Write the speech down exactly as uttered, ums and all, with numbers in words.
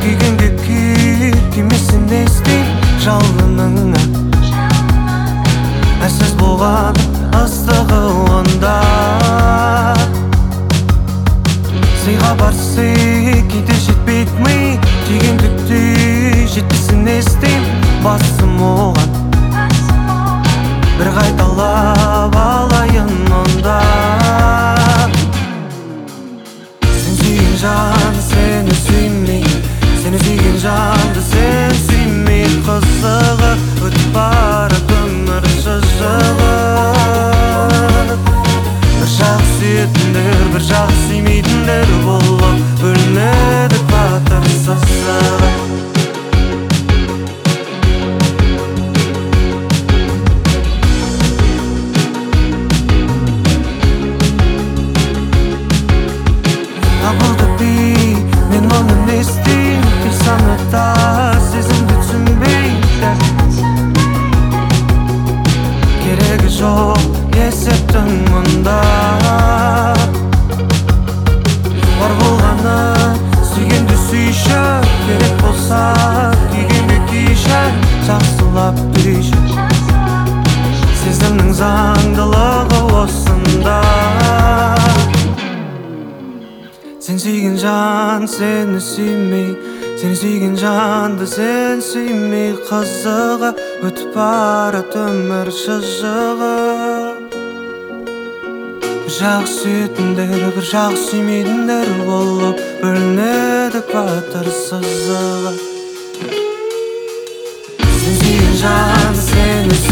күйгенге күй күймесін естейм жалыныңа. Әрсіз болған ыстығы онда, сыйға бар сый кейде жетпейді ми, түйгендікті жетпесін естейм басым оған. Бір қайталап алайын онда. Сен сүйген жан сені сүймей, сені сүйген жанды сен сүймей, қызығы өтіп барып өмір шыжығы. Бір жағы сүйетіндер, бір жағы сүймейтіндер болып бөлінеді батыр сызығы. Табылды би, мен оны не істейм, қисаны да сезімді түсінбейді. Керегі жоқ есептің мұнда, бар болғаны сүйгенді сүйші, керек болса күйгенді күйші, жақсылап түйші. Сезімнің заңдылығы осында. Сен сүйген жан сені сүймей, сені сүйген жанды сен сүймей, қызығы өтіп барады өмір шыжығы. Бір жағы сүйетіндер, бір жағы сүймейтіндер болып бөлінеді батыр сызығы. Сен сүйген жан сені